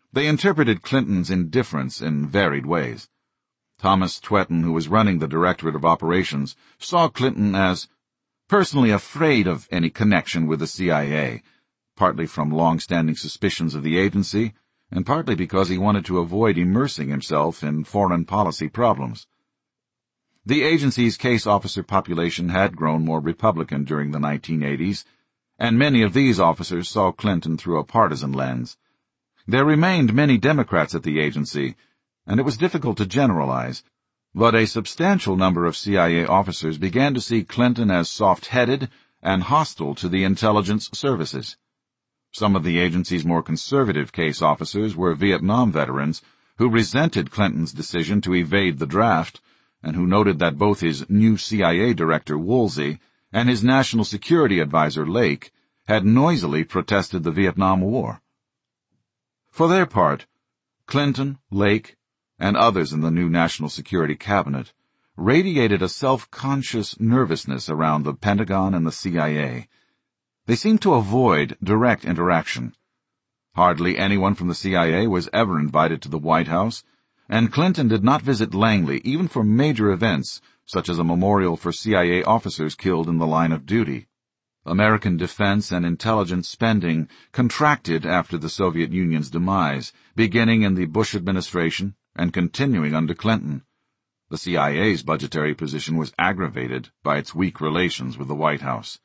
They interpreted Clinton's indifference in varied ways. Thomas Twetton, who was running the Directorate of Operations, saw Clinton as personally afraid of any connection with the CIA, partly from long-standing suspicions of the agency, and partly because he wanted to avoid immersing himself in foreign policy problems. The agency's case officer population had grown more Republican during the 1980s, and many of these officers saw Clinton through a partisan lens. There remained many Democrats at the agency, and it was difficult to generalize, but a substantial number of CIA officers began to see Clinton as soft-headed and hostile to the intelligence services. Some of the agency's more conservative case officers were Vietnam veterans who resented Clinton's decision to evade the draft, and who noted that both his new CIA director, Woolsey, and his national security advisor, Lake, had noisily protested the Vietnam War. For their part, Clinton, Lake, and others in the new National Security Cabinet radiated a self-conscious nervousness around the Pentagon and the CIA. They seemed to avoid direct interaction. Hardly anyone from the CIA was ever invited to the White House, and Clinton did not visit Langley even for major events, such as a memorial for CIA officers killed in the line of duty. American defense and intelligence spending contracted after the Soviet Union's demise, beginning in the Bush administration and continuing under Clinton. The CIA's budgetary position was aggravated by its weak relations with the White House.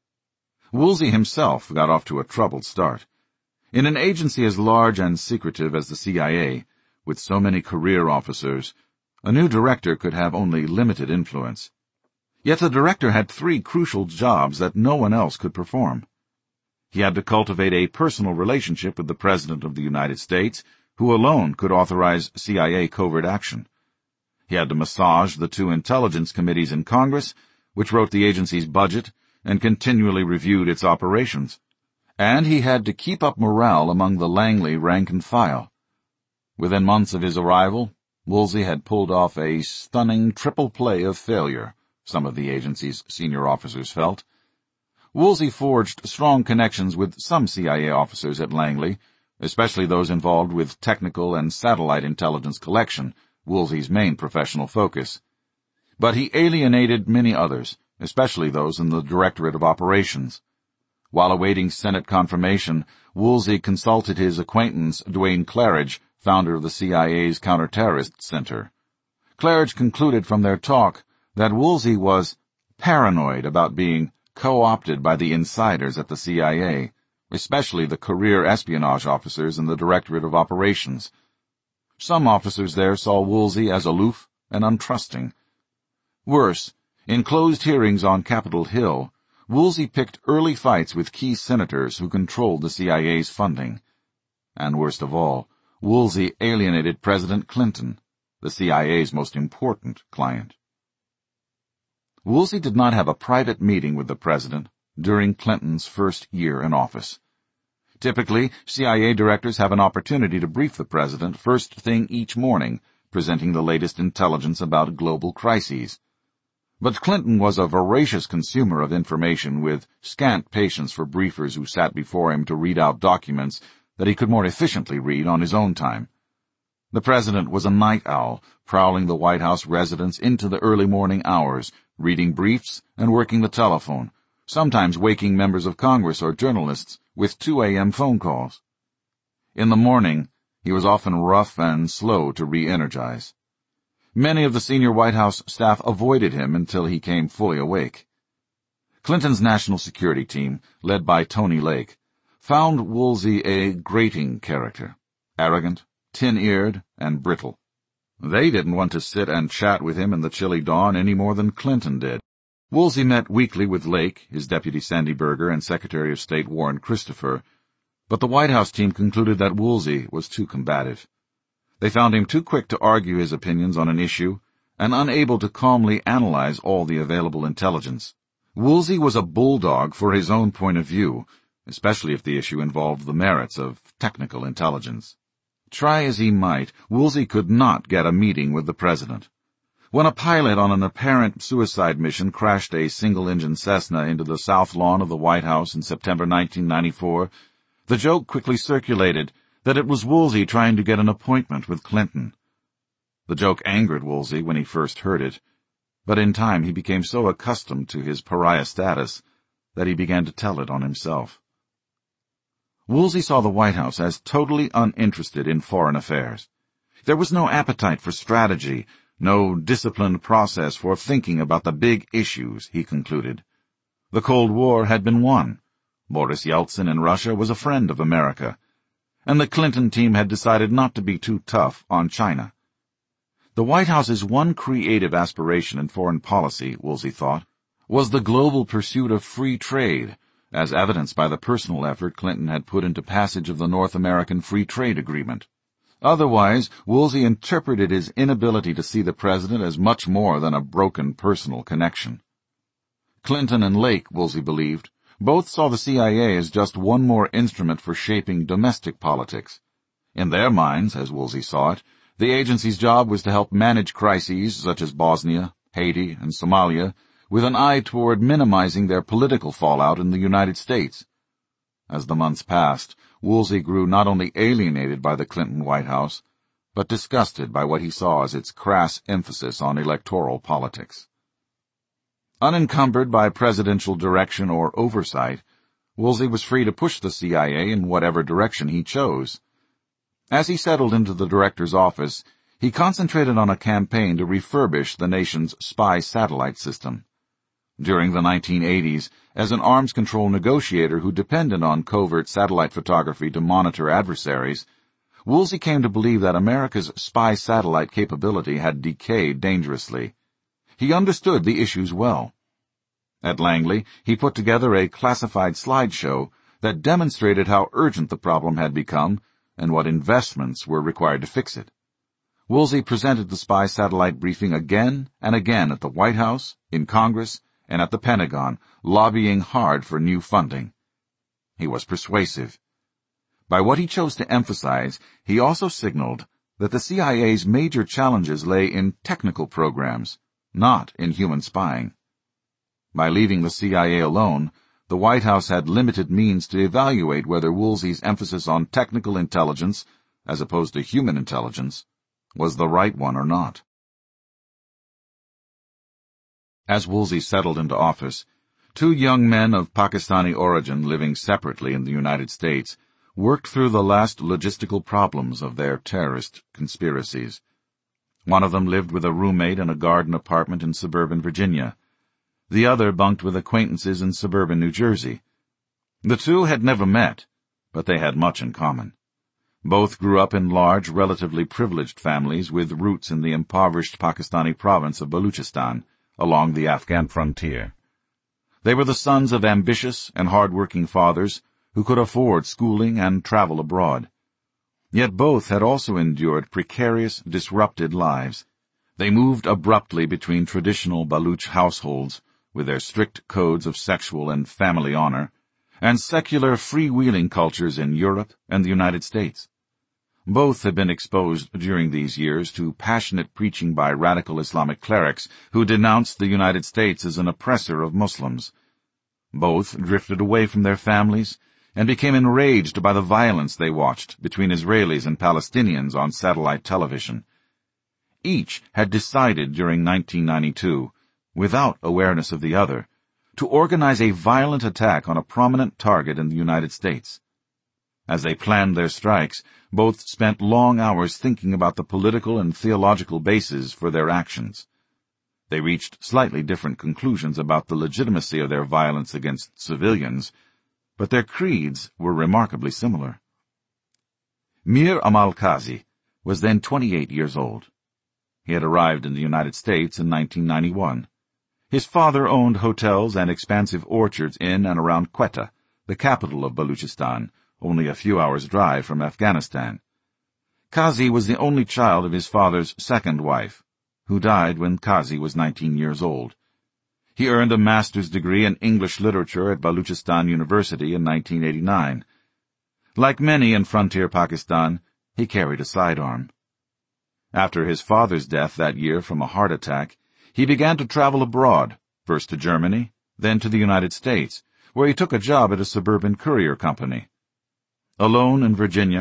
Woolsey himself got off to a troubled start. In an agency as large and secretive as the CIA, with so many career officers, a new director could have only limited influence. Yet the director had three crucial jobs that no one else could perform. He had to cultivate a personal relationship with the President of the United States, who alone could authorize CIA covert action. He had to massage the two intelligence committees in Congress, which wrote the agency's budget and continually reviewed its operations. And he had to keep up morale among the Langley rank and file. Within months of his arrival, Woolsey had pulled off a stunning triple play of failure, some of the agency's senior officers felt. Woolsey forged strong connections with some CIA officers at Langley, especially those involved with technical and satellite intelligence collection, Woolsey's main professional focus. But he alienated many others, especially those in the Directorate of Operations. While awaiting Senate confirmation, Woolsey consulted his acquaintance Duane Claridge, founder of the CIA's Counterterrorist Center. Claridge concluded from their talk that Woolsey was paranoid about being co-opted by the insiders at the CIA, especially the career espionage officers in the Directorate of Operations. Some officers there saw Woolsey as aloof and untrusting. Worse, in closed hearings on Capitol Hill, Woolsey picked early fights with key senators who controlled the CIA's funding. And worst of all, Woolsey alienated President Clinton, the CIA's most important client. Woolsey did not have a private meeting with the president during Clinton's first year in office. Typically, CIA directors have an opportunity to brief the president first thing each morning, presenting the latest intelligence about global crises. But Clinton was a voracious consumer of information with scant patience for briefers who sat before him to read out documents that he could more efficiently read on his own time. The president was a night owl, prowling the White House residence into the early morning hours, reading briefs and working the telephone, sometimes waking members of Congress or journalists with 2 a.m. phone calls. In the morning, he was often rough and slow to re-energize. Many of the senior White House staff avoided him until he came fully awake. Clinton's national security team, led by Tony Lake, found Woolsey a grating character, arrogant, tin-eared, and brittle. They didn't want to sit and chat with him in the chilly dawn any more than Clinton did. Woolsey met weekly with Lake, his deputy Sandy Berger, and Secretary of State Warren Christopher, but the White House team concluded that Woolsey was too combative. They found him too quick to argue his opinions on an issue and unable to calmly analyze all the available intelligence. Woolsey was a bulldog for his own point of view, especially if the issue involved the merits of technical intelligence. Try as he might, Woolsey could not get a meeting with the president. When a pilot on an apparent suicide mission crashed a single-engine Cessna into the south lawn of the White House in September 1994, the joke quickly circulated that it was Woolsey trying to get an appointment with Clinton. The joke angered Woolsey when he first heard it, but in time he became so accustomed to his pariah status that he began to tell it on himself. Woolsey saw the White House as totally uninterested in foreign affairs. There was no appetite for strategy, no disciplined process for thinking about the big issues, he concluded. The Cold War had been won. Boris Yeltsin in Russia was a friend of America, and the Clinton team had decided not to be too tough on China. The White House's one creative aspiration in foreign policy, Woolsey thought, was the global pursuit of free trade, as evidenced by the personal effort Clinton had put into passage of the North American Free Trade Agreement. Otherwise, Woolsey interpreted his inability to see the president as much more than a broken personal connection. Clinton and Lake, Woolsey believed, both saw the CIA as just one more instrument for shaping domestic politics. In their minds, as Woolsey saw it, the agency's job was to help manage crises such as Bosnia, Haiti, and Somalia, with an eye toward minimizing their political fallout in the United States. As the months passed, Woolsey grew not only alienated by the Clinton White House, but disgusted by what he saw as its crass emphasis on electoral politics. Unencumbered by presidential direction or oversight, Woolsey was free to push the CIA in whatever direction he chose. As he settled into the director's office, he concentrated on a campaign to refurbish the nation's spy satellite system. During the 1980s, as an arms control negotiator who depended on covert satellite photography to monitor adversaries, Woolsey came to believe that America's spy satellite capability had decayed dangerously. He understood the issues well. At Langley, he put together a classified slideshow that demonstrated how urgent the problem had become and what investments were required to fix it. Woolsey presented the spy satellite briefing again and again at the White House, in Congress, and at the Pentagon, lobbying hard for new funding. He was persuasive. By what he chose to emphasize, he also signaled that the CIA's major challenges lay in technical programs, not in human spying. By leaving the CIA alone, the White House had limited means to evaluate whether Woolsey's emphasis on technical intelligence, as opposed to human intelligence, was the right one or not. As Woolsey settled into office, two young men of Pakistani origin living separately in the United States worked through the last logistical problems of their terrorist conspiracies. One of them lived with a roommate in a garden apartment in suburban Virginia. The other bunked with acquaintances in suburban New Jersey. The two had never met, but they had much in common. Both grew up in large, relatively privileged families with roots in the impoverished Pakistani province of Baluchistan, along the Afghan frontier. They were the sons of ambitious and hard-working fathers who could afford schooling and travel abroad. Yet both had also endured precarious, disrupted lives. They moved abruptly between traditional Baluch households, with their strict codes of sexual and family honor, and secular freewheeling cultures in Europe and the United States. Both had been exposed during these years to passionate preaching by radical Islamic clerics who denounced the United States as an oppressor of Muslims. Both drifted away from their families and became enraged by the violence they watched between Israelis and Palestinians on satellite television. Each had decided during 1992, without awareness of the other, to organize a violent attack on a prominent target in the United States. As they planned their strikes, both spent long hours thinking about the political and theological bases for their actions. They reached slightly different conclusions about the legitimacy of their violence against civilians, but their creeds were remarkably similar. Mir Amal Kazi was then 28 years old. He had arrived in the United States in 1991. His father owned hotels and expansive orchards in and around Quetta, the capital of Baluchistan, only a few hours' drive from Afghanistan. Kazi was the only child of his father's second wife, who died when Kazi was 19 years old. He earned a master's degree in English literature at Baluchistan University in 1989. Like many in frontier Pakistan, he carried a sidearm. After his father's death that year from a heart attack, he began to travel abroad, first to Germany, then to the United States, where he took a job at a suburban courier company. Alone in Virginia,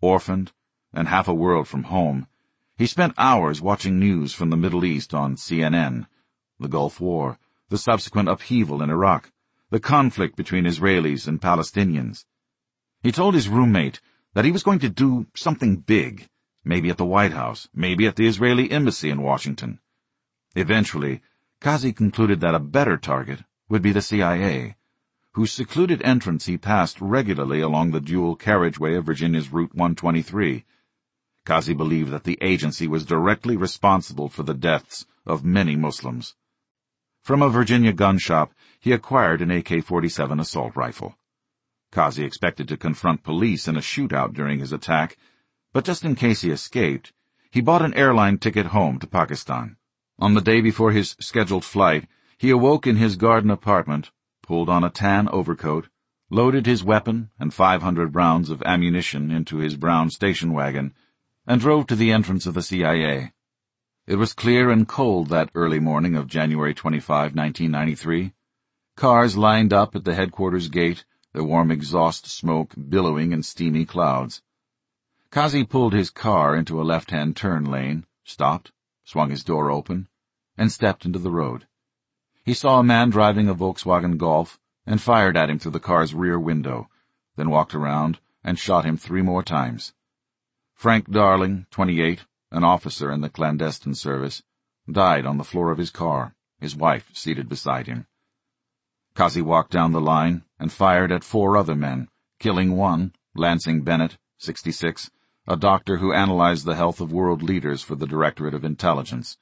orphaned, and half a world from home, he spent hours watching news from the Middle East on CNN, the Gulf War, the subsequent upheaval in Iraq, the conflict between Israelis and Palestinians. He told his roommate that he was going to do something big, maybe at the White House, maybe at the Israeli embassy in Washington. Eventually, Kazi concluded that a better target would be the CIA, whose secluded entrance he passed regularly along the dual carriageway of Virginia's Route 123. Kazi believed that the agency was directly responsible for the deaths of many Muslims. From a Virginia gun shop, he acquired an AK-47 assault rifle. Kazi expected to confront police in a shootout during his attack, but just in case he escaped, he bought an airline ticket home to Pakistan. On the day before his scheduled flight, he awoke in his garden apartment, pulled on a tan overcoat, loaded his weapon and 500 rounds of ammunition into his brown station wagon, and drove to the entrance of the CIA. It was clear and cold that early morning of January 25, 1993. Cars lined up at the headquarters gate, their warm exhaust smoke billowing in steamy clouds. Kazi pulled his car into a left-hand turn lane, stopped, swung his door open, and stepped into the road. He saw a man driving a Volkswagen Golf and fired at him through the car's rear window, then walked around and shot him 3 more times. Frank Darling, 28, an officer in the clandestine service, died on the floor of his car, his wife seated beside him. Kazi walked down the line and fired at 4 other men, killing one, Lansing Bennett, 66, a doctor who analyzed the health of world leaders for the Directorate of Intelligence.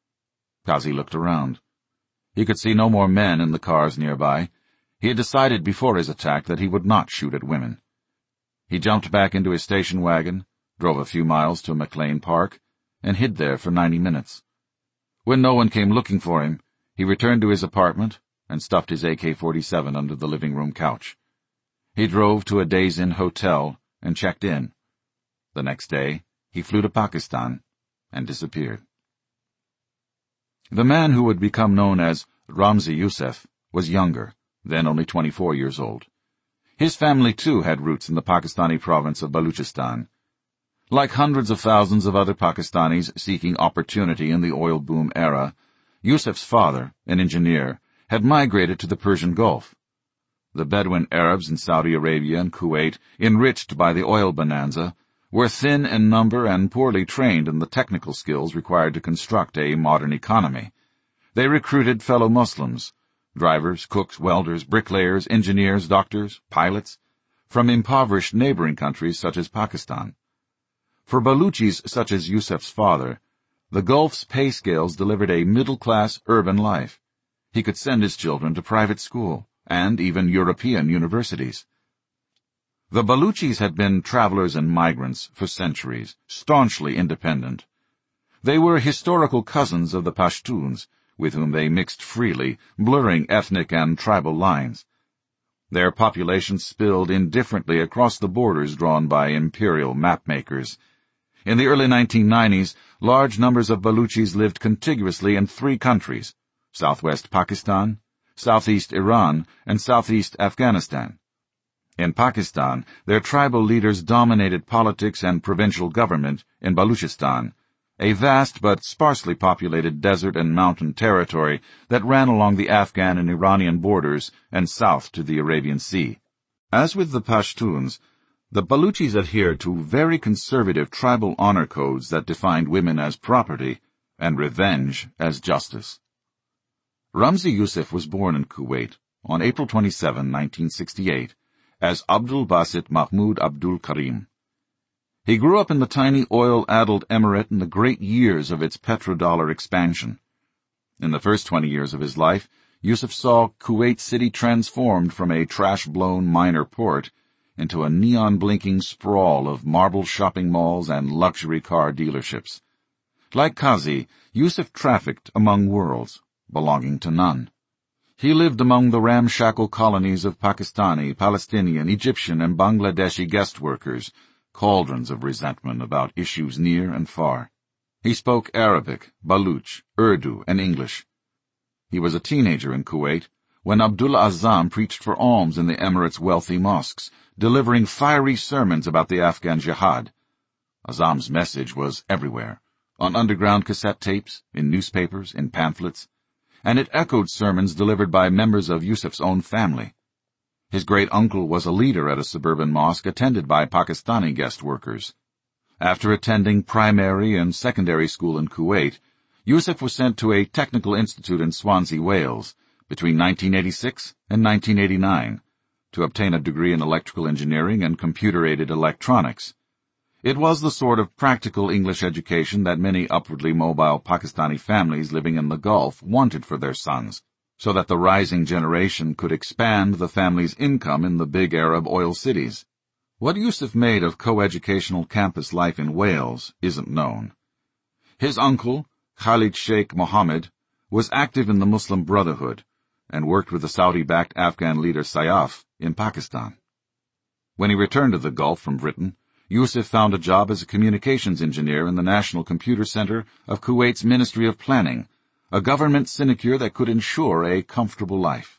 Kazi looked around. He could see no more men in the cars nearby. He had decided before his attack that he would not shoot at women. He jumped back into his station wagon, drove a few miles to McLean Park, and hid there for 90 minutes. When no one came looking for him, he returned to his apartment and stuffed his AK-47 under the living room couch. He drove to a Days Inn hotel and checked in. The next day, he flew to Pakistan and disappeared. The man who would become known as Ramzi Youssef was younger, then only 24 years old. His family, too, had roots in the Pakistani province of Baluchistan. Like hundreds of thousands of other Pakistanis seeking opportunity in the oil boom era, Youssef's father, an engineer, had migrated to the Persian Gulf. The Bedouin Arabs in Saudi Arabia and Kuwait, enriched by the oil bonanza, were thin in number and poorly trained in the technical skills required to construct a modern economy. They recruited fellow Muslims, drivers, cooks, welders, bricklayers, engineers, doctors, pilots, from impoverished neighboring countries such as Pakistan. For Baluchis such as Youssef's father, the Gulf's pay scales delivered a middle-class urban life. He could send his children to private school, and even European universities. The Baluchis had been travelers and migrants for centuries, staunchly independent. They were historical cousins of the Pashtuns, with whom they mixed freely, blurring ethnic and tribal lines. Their populations spilled indifferently across the borders drawn by imperial mapmakers. In the early 1990s, large numbers of Baluchis lived contiguously in 3 countries, southwest Pakistan, southeast Iran, and southeast Afghanistan. In Pakistan, their tribal leaders dominated politics and provincial government in Baluchistan, a vast but sparsely populated desert and mountain territory that ran along the Afghan and Iranian borders and south to the Arabian Sea. As with the Pashtuns, the Baluchis adhered to very conservative tribal honor codes that defined women as property and revenge as justice. Ramzi Youssef was born in Kuwait on April 27, 1968, as Abdul Basit Mahmoud Abdul Karim. He grew up in the tiny oil-addled emirate in the great years of its petrodollar expansion. In the first 20 years of his life, Youssef saw Kuwait City transformed from a trash-blown minor port into a neon-blinking sprawl of marble shopping malls and luxury car dealerships. Like Kazi, Youssef trafficked among worlds, belonging to none. He lived among the ramshackle colonies of Pakistani, Palestinian, Egyptian, and Bangladeshi guest workers, cauldrons of resentment about issues near and far. He spoke Arabic, Baluch, Urdu, and English. He was a teenager in Kuwait when Abdullah Azzam preached for alms in the emirate's wealthy mosques, delivering fiery sermons about the Afghan jihad. Azam's message was everywhere, on underground cassette tapes, in newspapers, in pamphlets, and it echoed sermons delivered by members of Yusuf's own family. His great-uncle was a leader at a suburban mosque attended by Pakistani guest workers. After attending primary and secondary school in Kuwait, Yusuf was sent to a technical institute in Swansea, Wales, between 1986 and 1989, to obtain a degree in electrical engineering and computer-aided electronics. It was the sort of practical English education that many upwardly mobile Pakistani families living in the Gulf wanted for their sons, so that the rising generation could expand the family's income in the big Arab oil cities. What Yusuf made of coeducational campus life in Wales isn't known. His uncle, Khalid Sheikh Mohammed, was active in the Muslim Brotherhood and worked with the Saudi-backed Afghan leader Sayyaf in Pakistan. When he returned to the Gulf from Britain, Yusuf found a job as a communications engineer in the National Computer Center of Kuwait's Ministry of Planning, a government sinecure that could ensure a comfortable life.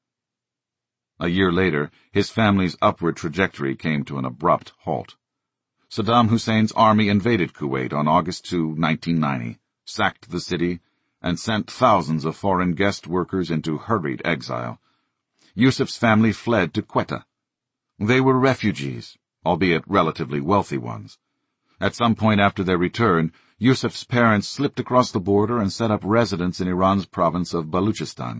A year later, his family's upward trajectory came to an abrupt halt. Saddam Hussein's army invaded Kuwait on August 2, 1990, sacked the city, and sent thousands of foreign guest workers into hurried exile. Yusuf's family fled to Quetta. They were refugees, albeit relatively wealthy ones. At some point after their return, Yusuf's parents slipped across the border and set up residence in Iran's province of Baluchistan.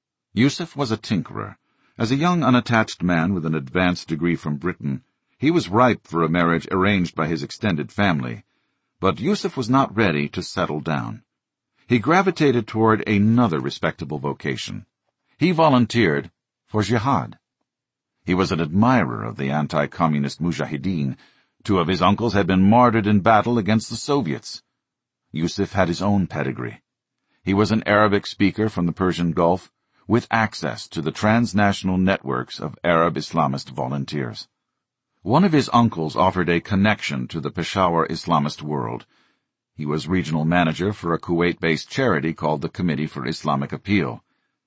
Yusuf was a tinkerer. As a young unattached man with an advanced degree from Britain, he was ripe for a marriage arranged by his extended family. But Yusuf was not ready to settle down. He gravitated toward another respectable vocation. He volunteered for jihad. He was an admirer of the anti-communist Mujahideen. 2 of his uncles had been martyred in battle against the Soviets. Yusuf had his own pedigree. He was an Arabic speaker from the Persian Gulf, with access to the transnational networks of Arab Islamist volunteers. One of his uncles offered a connection to the Peshawar Islamist world. He was regional manager for a Kuwait-based charity called the Committee for Islamic Appeal.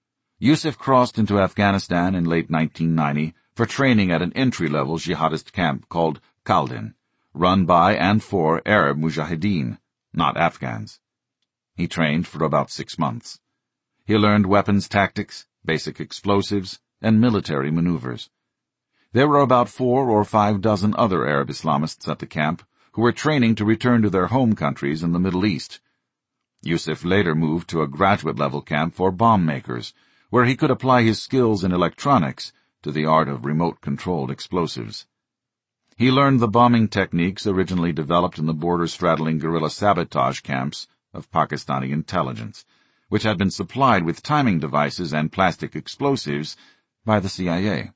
Yusuf crossed into Afghanistan in late 1990 for training at an entry-level jihadist camp called Kaldin, run by and for Arab Mujahideen, not Afghans. He trained for about 6 months. He learned weapons tactics, basic explosives, and military maneuvers. There were about 4 or 5 dozen other Arab Islamists at the camp who were training to return to their home countries in the Middle East. Yusuf later moved to a graduate-level camp for bomb makers, where he could apply his skills in electronics to the art of remote-controlled explosives. He learned the bombing techniques originally developed in the border-straddling guerrilla sabotage camps of Pakistani intelligence, which had been supplied with timing devices and plastic explosives by the CIA.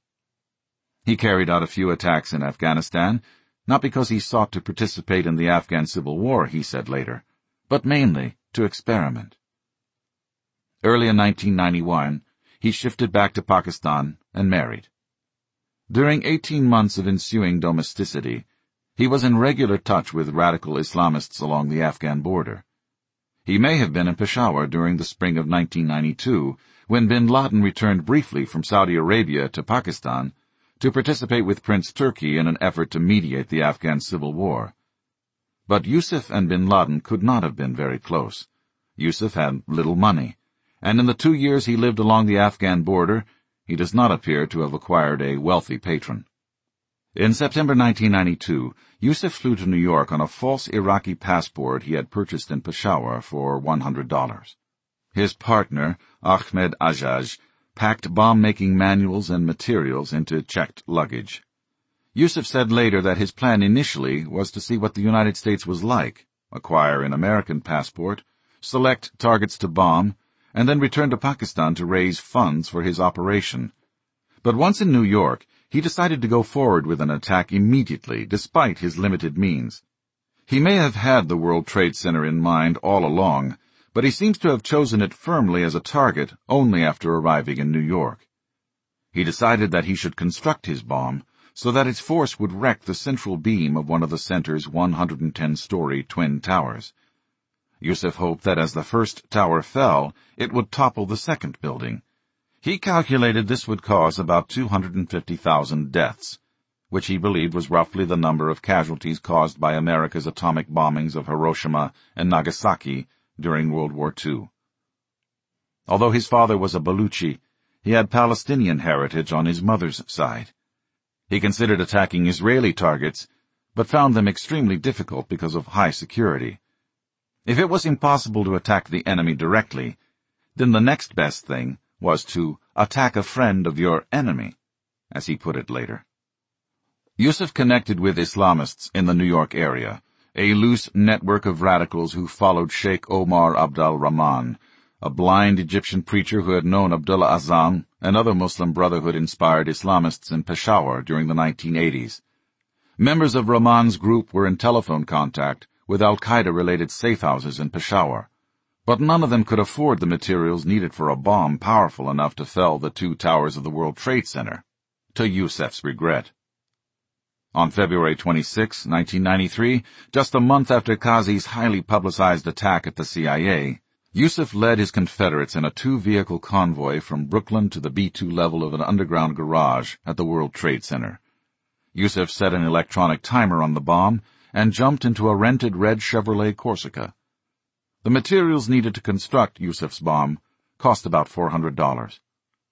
He carried out a few attacks in Afghanistan, not because he sought to participate in the Afghan Civil War, he said later, but mainly to experiment. Early in 1991, he shifted back to Pakistan and married. During 18 months of ensuing domesticity, he was in regular touch with radical Islamists along the Afghan border. He may have been in Peshawar during the spring of 1992, when bin Laden returned briefly from Saudi Arabia to Pakistan to participate with Prince Turki in an effort to mediate the Afghan Civil War. But Yusuf and bin Laden could not have been very close. Yusuf had little money, and in the 2 years he lived along the Afghan border, he does not appear to have acquired a wealthy patron. In September 1992, Yusuf flew to New York on a false Iraqi passport he had purchased in Peshawar for $100. His partner, Ahmed Ajaj, packed bomb-making manuals and materials into checked luggage. Yusuf said later that his plan initially was to see what the United States was like, acquire an American passport, select targets to bomb, and then return to Pakistan to raise funds for his operation. But once in New York, he decided to go forward with an attack immediately, despite his limited means. He may have had the World Trade Center in mind all along, but he seems to have chosen it firmly as a target only after arriving in New York. He decided that he should construct his bomb so that its force would wreck the central beam of one of the center's 110-story twin towers. Yusuf hoped that as the first tower fell, it would topple the second building. He calculated this would cause about 250,000 deaths. which he believed was roughly the number of casualties caused by America's atomic bombings of Hiroshima and Nagasaki during World War II. Although his father was a Baluchi, he had Palestinian heritage on his mother's side. He considered attacking Israeli targets, but found them extremely difficult because of high security. If it was impossible to attack the enemy directly, then the next best thing was to attack a friend of your enemy, as he put it later. Yusuf connected with Islamists in the New York area, a loose network of radicals who followed Sheikh Omar Abdel Rahman, a blind Egyptian preacher who had known Abdullah Azzam and other Muslim Brotherhood-inspired Islamists in Peshawar during the 1980s. Members of Rahman's group were in telephone contact with al-Qaeda-related safe houses in Peshawar, but none of them could afford the materials needed for a bomb powerful enough to fell the two towers of the World Trade Center, to Yusuf's regret. On February 26, 1993, just a month after Qazi's highly publicized attack at the CIA, Yusuf led his Confederates in a two-vehicle convoy from Brooklyn to the B-2 level of an underground garage at the World Trade Center. Yusuf set an electronic timer on the bomb and jumped into a rented red Chevrolet Corsica. The materials needed to construct Yusuf's bomb cost about $400.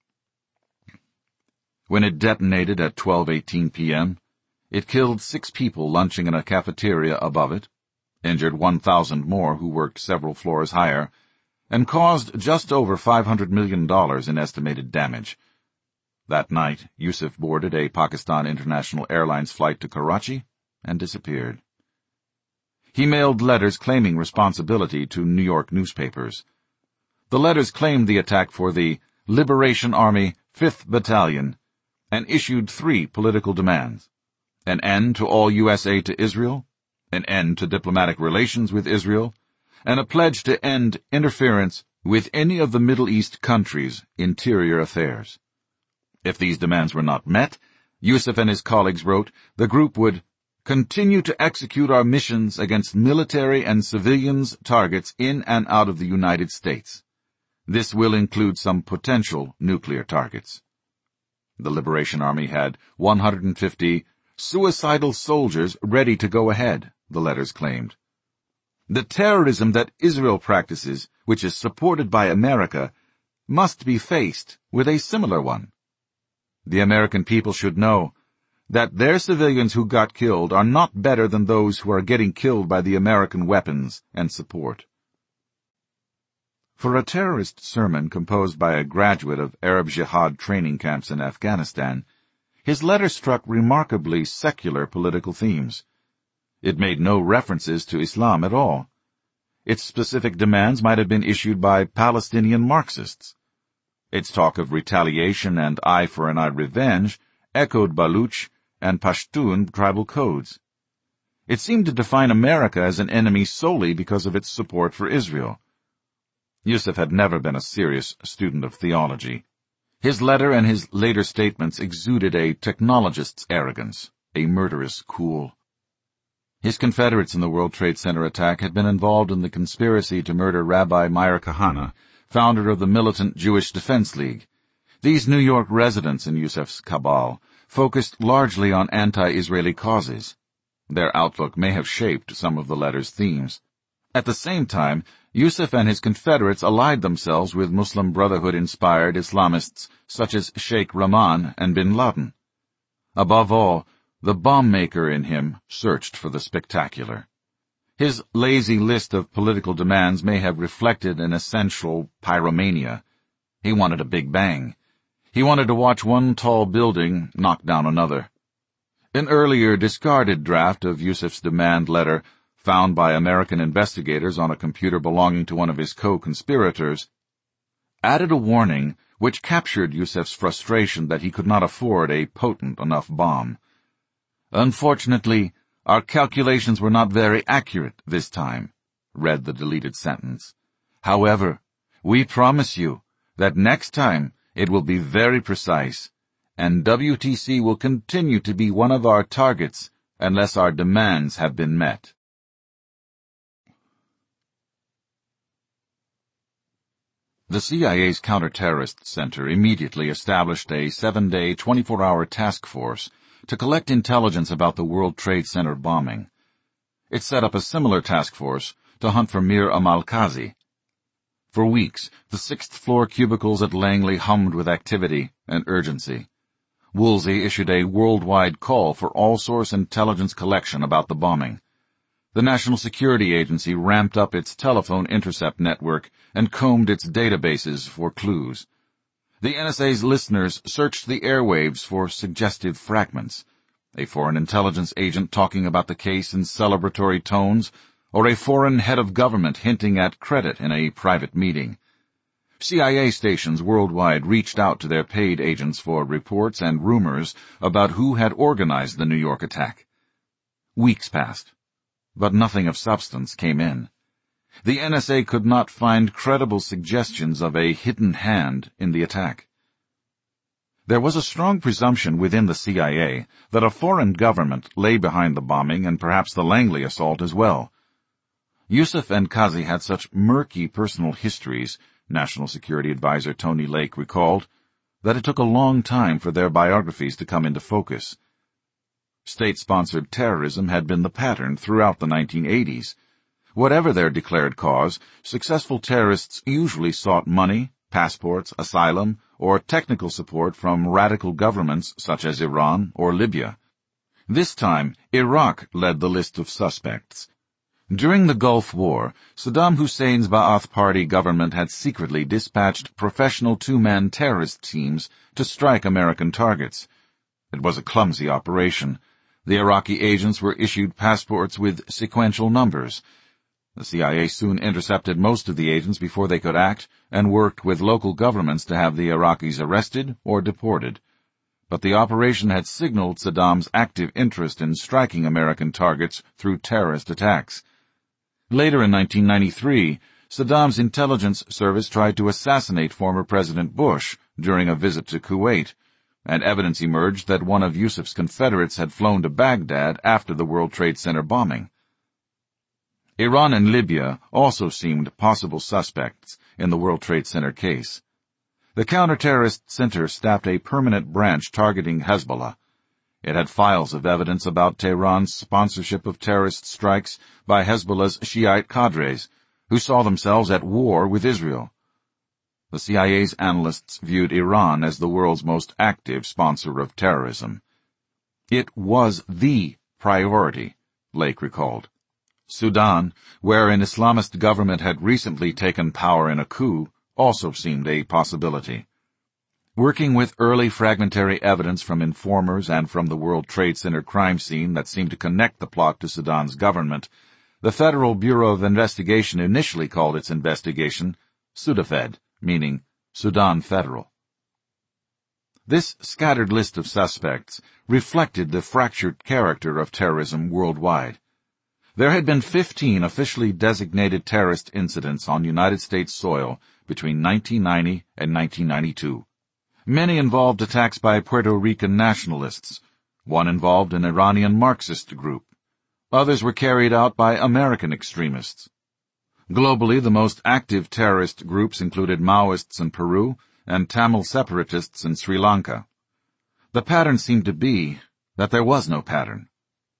When it detonated at 12:18 p.m., it killed 6 people lunching in a cafeteria above it, injured 1,000 more who worked several floors higher, and caused just over $500 million in estimated damage. That night, Yusuf boarded a Pakistan International Airlines flight to Karachi and disappeared. He mailed letters claiming responsibility to New York newspapers. The letters claimed the attack for the Liberation Army 5th Battalion and issued 3 political demands: an end to all U.S. aid to Israel, an end to diplomatic relations with Israel, and a pledge to end interference with any of the Middle East countries' interior affairs. If these demands were not met, Yusuf and his colleagues wrote, the group would continue to execute our missions against military and civilians targets in and out of the United States. This will include some potential nuclear targets. The Liberation Army had 150 suicidal soldiers ready to go ahead, the letters claimed. The terrorism that Israel practices, which is supported by America, must be faced with a similar one. The American people should know that their civilians who got killed are not better than those who are getting killed by the American weapons and support. For a terrorist sermon composed by a graduate of Arab Jihad training camps in Afghanistan, his letter struck remarkably secular political themes. It made no references to Islam at all. Its specific demands might have been issued by Palestinian Marxists. Its talk of retaliation and eye-for-an-eye revenge echoed Baluch and Pashtun tribal codes. It seemed to define America as an enemy solely because of its support for Israel. Yusuf had never been a serious student of theology. His letter and his later statements exuded a technologist's arrogance, a murderous cool. His Confederates in the World Trade Center attack had been involved in the conspiracy to murder Rabbi Meir Kahane, founder of the militant Jewish Defense League. These New York residents in Yusuf's cabal focused largely on anti-Israeli causes. Their outlook may have shaped some of the letter's themes. At the same time, Yusuf and his Confederates allied themselves with Muslim Brotherhood-inspired Islamists such as Sheikh Rahman and bin Laden. Above all, the bomb-maker in him searched for the spectacular. His lazy list of political demands may have reflected an essential pyromania. He wanted a big bang. He wanted to watch one tall building knock down another. An earlier discarded draft of Yusuf's demand letter, found by American investigators on a computer belonging to one of his co-conspirators, added a warning which captured Yusuf's frustration that he could not afford a potent enough bomb. Unfortunately, our calculations were not very accurate this time, read the deleted sentence. However, we promise you that next time it will be very precise, and WTC will continue to be one of our targets unless our demands have been met. The CIA's Counterterrorist Center immediately established a 7-day, 24-hour task force to collect intelligence about the World Trade Center bombing. It set up a similar task force to hunt for Mir Amal-Kazi. For weeks, the sixth-floor cubicles at Langley hummed with activity and urgency. Woolsey issued a worldwide call for all-source intelligence collection about the bombing. The National Security Agency ramped up its telephone intercept network and combed its databases for clues. The NSA's listeners searched the airwaves for suggestive fragments. A foreign intelligence agent talking about the case in celebratory tones, or a foreign head of government hinting at credit in a private meeting. CIA stations worldwide reached out to their paid agents for reports and rumors about who had organized the New York attack. Weeks passed, but nothing of substance came in. The NSA could not find credible suggestions of a hidden hand in the attack. There was a strong presumption within the CIA that a foreign government lay behind the bombing and perhaps the Langley assault as well. Yusuf and Kazi had such murky personal histories, National Security Advisor Tony Lake recalled, that it took a long time for their biographies to come into focus. State-sponsored terrorism had been the pattern throughout the 1980s. Whatever their declared cause, successful terrorists usually sought money, passports, asylum, or technical support from radical governments such as Iran or Libya. This time, Iraq led the list of suspects. During the Gulf War, Saddam Hussein's Ba'ath Party government had secretly dispatched professional two-man terrorist teams to strike American targets. It was a clumsy operation. The Iraqi agents were issued passports with sequential numbers. The CIA soon intercepted most of the agents before they could act and worked with local governments to have the Iraqis arrested or deported. But the operation had signaled Saddam's active interest in striking American targets through terrorist attacks. Later in 1993, Saddam's intelligence service tried to assassinate former President Bush during a visit to Kuwait, and evidence emerged that one of Yusuf's Confederates had flown to Baghdad after the World Trade Center bombing. Iran and Libya also seemed possible suspects in the World Trade Center case. The Counterterrorist Center staffed a permanent branch targeting Hezbollah. It had files of evidence about Tehran's sponsorship of terrorist strikes by Hezbollah's Shiite cadres, who saw themselves at war with Israel. The CIA's analysts viewed Iran as the world's most active sponsor of terrorism. It was the priority, Lake recalled. Sudan, where an Islamist government had recently taken power in a coup, also seemed a possibility. Working with early fragmentary evidence from informers and from the World Trade Center crime scene that seemed to connect the plot to Sudan's government, the Federal Bureau of Investigation initially called its investigation Sudafed, meaning Sudan Federal. This scattered list of suspects reflected the fractured character of terrorism worldwide. There had been 15 officially designated terrorist incidents on United States soil between 1990 and 1992. Many involved attacks by Puerto Rican nationalists. One involved an Iranian Marxist group. Others were carried out by American extremists. Globally, the most active terrorist groups included Maoists in Peru and Tamil separatists in Sri Lanka. The pattern seemed to be that there was no pattern.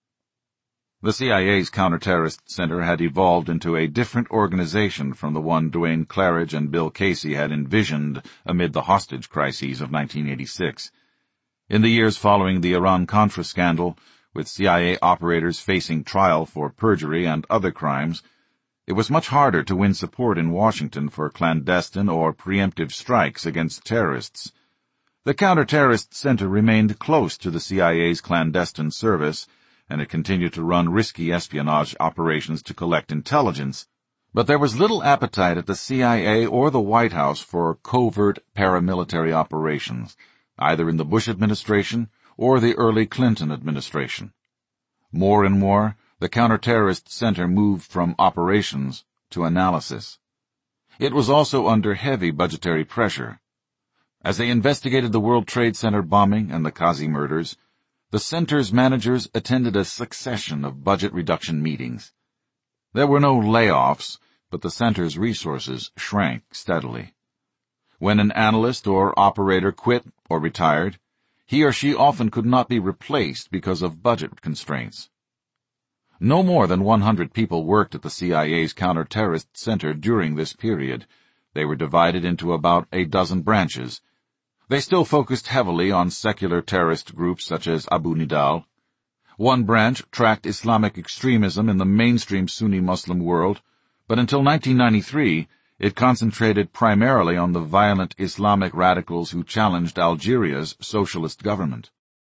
The CIA's Counterterrorist Center had evolved into a different organization from the one Duane Claridge and Bill Casey had envisioned amid the hostage crises of 1986. In the years following the Iran-Contra scandal, with CIA operators facing trial for perjury and other crimes, it was much harder to win support in Washington for clandestine or preemptive strikes against terrorists. The Counterterrorist Center remained close to the CIA's clandestine service, and it continued to run risky espionage operations to collect intelligence, but there was little appetite at the CIA or the White House for covert paramilitary operations, either in the Bush administration or the early Clinton administration. More and more, the Counterterrorist Center moved from operations to analysis. It was also under heavy budgetary pressure. As they investigated the World Trade Center bombing and the Kazi murders, the center's managers attended a succession of budget reduction meetings. There were no layoffs, but the center's resources shrank steadily. When an analyst or operator quit or retired, he or she often could not be replaced because of budget constraints. No more than 100 people worked at the CIA's counter-terrorist center during this period. They were divided into about a dozen branches. They still focused heavily on secular terrorist groups such as Abu Nidal. One branch tracked Islamic extremism in the mainstream Sunni Muslim world, but until 1993, it concentrated primarily on the violent Islamic radicals who challenged Algeria's socialist government.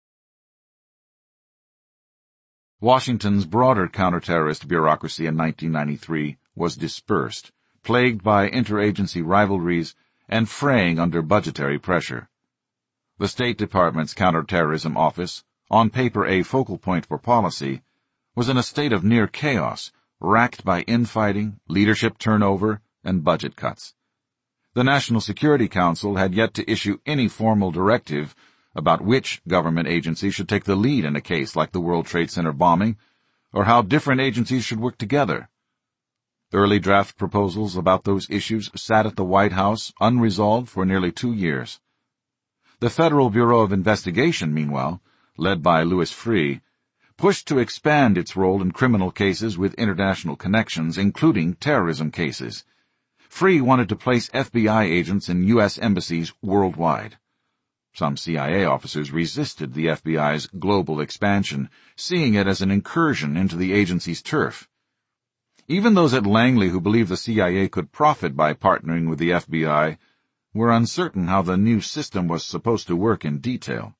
Washington's broader counterterrorist bureaucracy in 1993 was dispersed, plagued by interagency rivalries and fraying under budgetary pressure. The State Department's Counterterrorism Office, on paper a focal point for policy, was in a state of near chaos, racked by infighting, leadership turnover, and budget cuts. The National Security Council had yet to issue any formal directive about which government agency should take the lead in a case like the World Trade Center bombing, or how different agencies should work together. Early draft proposals about those issues sat at the White House unresolved for nearly 2 years. The Federal Bureau of Investigation, meanwhile, led by Louis Freeh, pushed to expand its role in criminal cases with international connections, including terrorism cases. Freeh wanted to place FBI agents in U.S. embassies worldwide. Some CIA officers resisted the FBI's global expansion, seeing it as an incursion into the agency's turf. Even those at Langley who believed the CIA could profit by partnering with the FBI were uncertain how the new system was supposed to work in detail.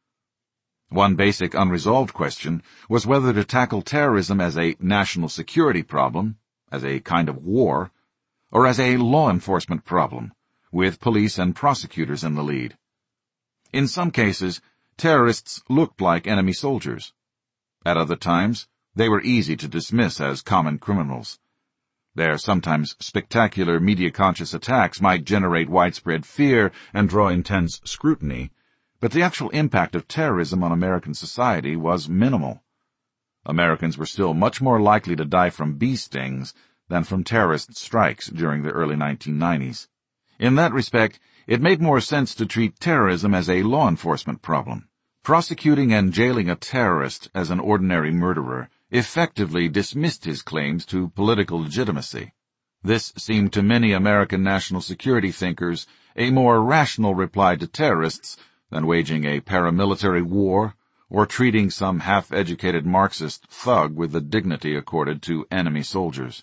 One basic unresolved question was whether to tackle terrorism as a national security problem, as a kind of war, or as a law enforcement problem, with police and prosecutors in the lead. In some cases, terrorists looked like enemy soldiers. At other times, they were easy to dismiss as common criminals. Their sometimes spectacular media-conscious attacks might generate widespread fear and draw intense scrutiny, but the actual impact of terrorism on American society was minimal. Americans were still much more likely to die from bee stings than from terrorist strikes during the early 1990s. In that respect, it made more sense to treat terrorism as a law enforcement problem. Prosecuting and jailing a terrorist as an ordinary murderer effectively dismissed his claims to political legitimacy. This seemed to many American national security thinkers a more rational reply to terrorists than waging a paramilitary war or treating some half-educated Marxist thug with the dignity accorded to enemy soldiers.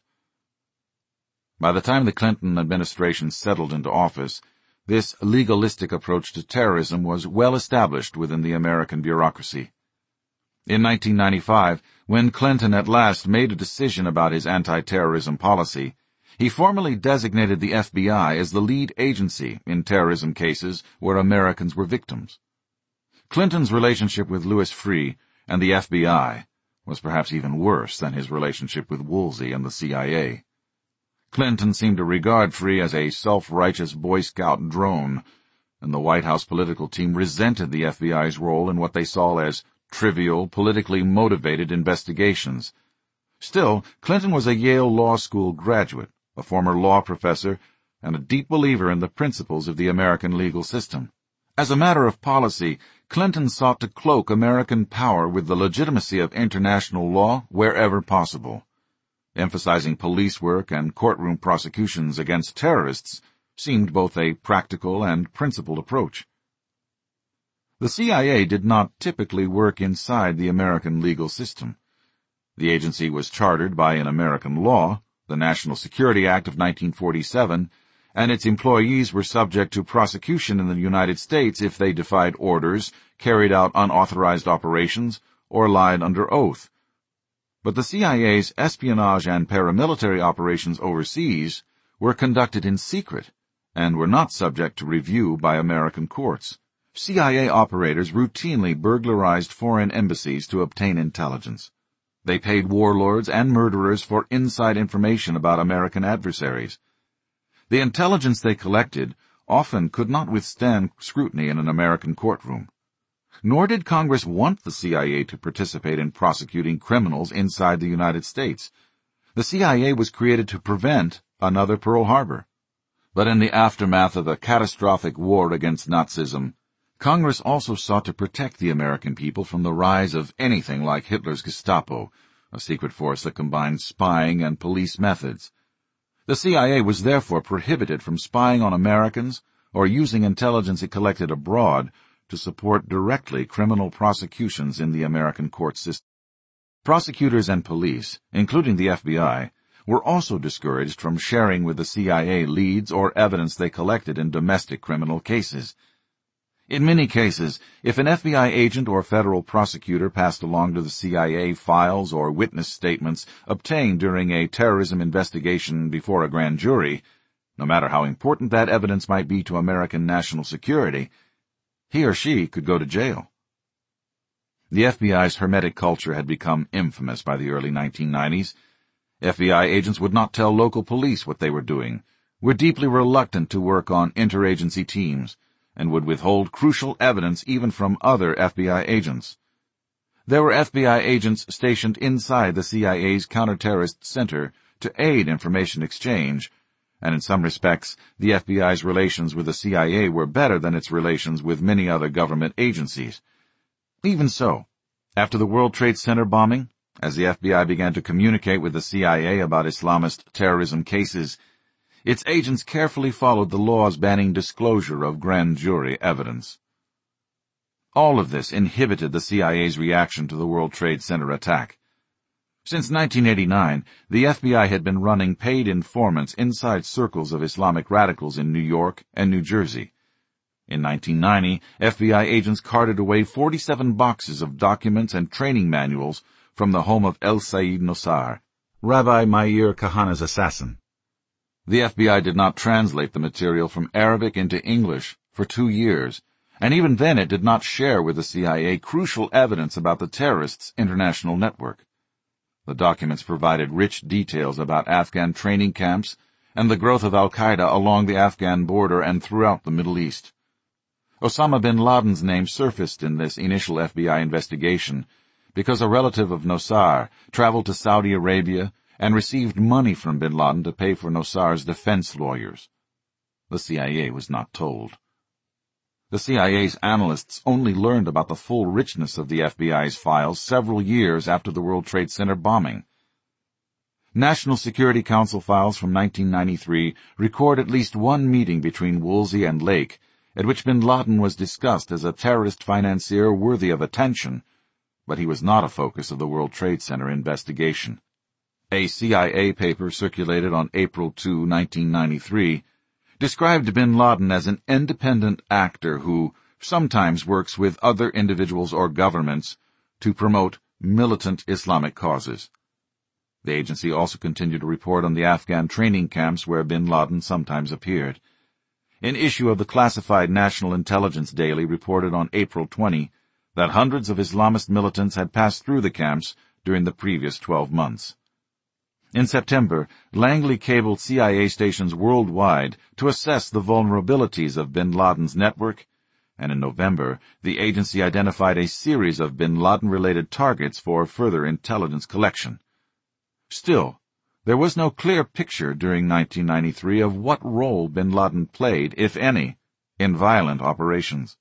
By the time the Clinton administration settled into office, this legalistic approach to terrorism was well established within the American bureaucracy. In 1995, when Clinton at last made a decision about his anti-terrorism policy, he formally designated the FBI as the lead agency in terrorism cases where Americans were victims. Clinton's relationship with Louis Freeh and the FBI was perhaps even worse than his relationship with Woolsey and the CIA. Clinton seemed to regard Freeh as a self-righteous Boy Scout drone, and the White House political team resented the FBI's role in what they saw as trivial, politically motivated investigations. Still, Clinton was a Yale Law School graduate, a former law professor, and a deep believer in the principles of the American legal system. As a matter of policy, Clinton sought to cloak American power with the legitimacy of international law wherever possible. Emphasizing police work and courtroom prosecutions against terrorists seemed both a practical and principled approach. The CIA did not typically work inside the American legal system. The agency was chartered by an American law, the National Security Act of 1947, and its employees were subject to prosecution in the United States if they defied orders, carried out unauthorized operations, or lied under oath. But the CIA's espionage and paramilitary operations overseas were conducted in secret and were not subject to review by American courts. CIA operators routinely burglarized foreign embassies to obtain intelligence. They paid warlords and murderers for inside information about American adversaries. The intelligence they collected often could not withstand scrutiny in an American courtroom. Nor did Congress want the CIA to participate in prosecuting criminals inside the United States. The CIA was created to prevent another Pearl Harbor. But in the aftermath of a catastrophic war against Nazism, Congress also sought to protect the American people from the rise of anything like Hitler's Gestapo, a secret force that combined spying and police methods. The CIA was therefore prohibited from spying on Americans or using intelligence it collected abroad to support directly criminal prosecutions in the American court system. Prosecutors and police, including the FBI, were also discouraged from sharing with the CIA leads or evidence they collected in domestic criminal cases. In many cases, if an FBI agent or federal prosecutor passed along to the CIA files or witness statements obtained during a terrorism investigation before a grand jury, no matter how important that evidence might be to American national security, he or she could go to jail. The FBI's hermetic culture had become infamous by the early 1990s. FBI agents would not tell local police what they were doing, were deeply reluctant to work on interagency teams, and would withhold crucial evidence even from other FBI agents. There were FBI agents stationed inside the CIA's counterterrorist center to aid information exchange, and in some respects, the FBI's relations with the CIA were better than its relations with many other government agencies. Even so, after the World Trade Center bombing, as the FBI began to communicate with the CIA about Islamist terrorism cases, its agents carefully followed the laws banning disclosure of grand jury evidence. All of this inhibited the CIA's reaction to the World Trade Center attack. Since 1989, the FBI had been running paid informants inside circles of Islamic radicals in New York and New Jersey. In 1990, FBI agents carted away 47 boxes of documents and training manuals from the home of El Sayed Nosar, Rabbi Meir Kahana's assassin. The FBI did not translate the material from Arabic into English for 2 years, and even then it did not share with the CIA crucial evidence about the terrorists' international network. The documents provided rich details about Afghan training camps and the growth of al-Qaeda along the Afghan border and throughout the Middle East. Osama bin Laden's name surfaced in this initial FBI investigation because a relative of Nosar traveled to Saudi Arabia and received money from bin Laden to pay for Nosar's defense lawyers. The CIA was not told. The CIA's analysts only learned about the full richness of the FBI's files several years after the World Trade Center bombing. National Security Council files from 1993 record at least one meeting between Woolsey and Lake, at which bin Laden was discussed as a terrorist financier worthy of attention, but he was not a focus of the World Trade Center investigation. A CIA paper circulated on April 2, 1993, described bin Laden as an independent actor who sometimes works with other individuals or governments to promote militant Islamic causes. The agency also continued to report on the Afghan training camps where bin Laden sometimes appeared. An issue of the classified National Intelligence Daily reported on April 20 that hundreds of Islamist militants had passed through the camps during the previous 12 months. In September, Langley cabled CIA stations worldwide to assess the vulnerabilities of bin Laden's network, and in November, the agency identified a series of bin Laden-related targets for further intelligence collection. Still, there was no clear picture during 1993 of what role bin Laden played, if any, in violent operations.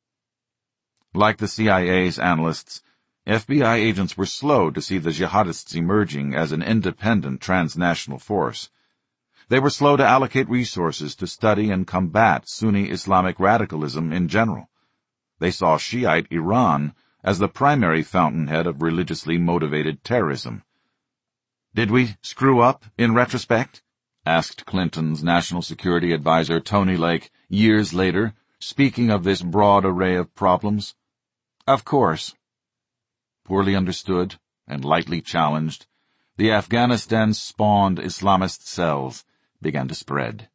Like the CIA's analysts, FBI agents were slow to see the jihadists emerging as an independent transnational force. They were slow to allocate resources to study and combat Sunni Islamic radicalism in general. They saw Shiite Iran as the primary fountainhead of religiously motivated terrorism. "Did we screw up in retrospect?" asked Clinton's National Security Advisor Tony Lake years later, speaking of this broad array of problems. "Of course." Poorly understood and lightly challenged, the Afghanistan-spawned Islamist cells began to spread.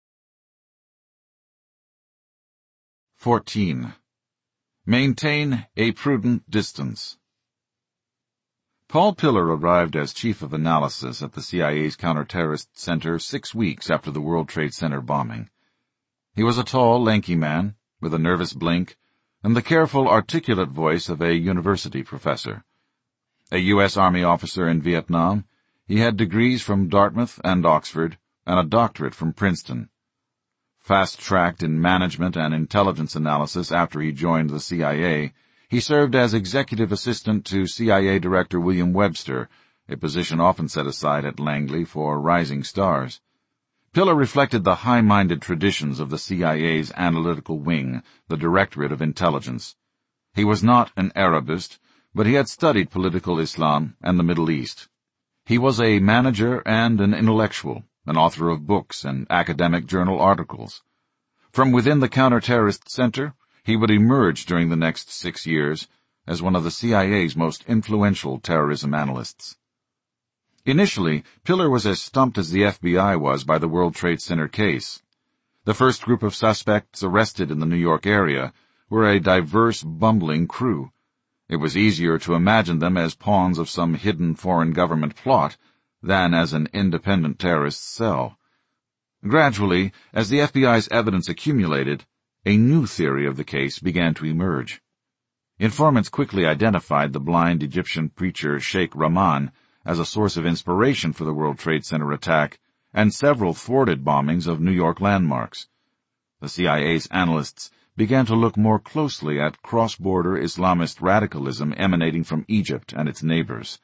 14. Maintain a prudent distance. Paul Pillar arrived as chief of analysis at the CIA's counterterrorist center 6 weeks after the World Trade Center bombing. He was a tall, lanky man, with a nervous blink, and the careful, articulate voice of a university professor. A U.S. Army officer in Vietnam, he had degrees from Dartmouth and Oxford, and a doctorate from Princeton. Fast-tracked in management and intelligence analysis after he joined the CIA, he served as executive assistant to CIA Director William Webster, a position often set aside at Langley for rising stars. Piller reflected the high-minded traditions of the CIA's analytical wing, the Directorate of Intelligence. He was not an Arabist, but he had studied political Islam and the Middle East. He was a manager and an intellectual, an author of books and academic journal articles. From within the Counter-Terrorist Center, he would emerge during the next 6 years as one of the CIA's most influential terrorism analysts. Initially, Piller was as stumped as the FBI was by the World Trade Center case. The first group of suspects arrested in the New York area were a diverse, bumbling crew. It was easier to imagine them as pawns of some hidden foreign government plot than as an independent terrorist cell. Gradually, as the FBI's evidence accumulated, a new theory of the case began to emerge. Informants quickly identified the blind Egyptian preacher Sheikh Rahman as a source of inspiration for the World Trade Center attack and several thwarted bombings of New York landmarks. The CIA's analysts began to look more closely at cross-border Islamist radicalism emanating from Egypt and its neighbors.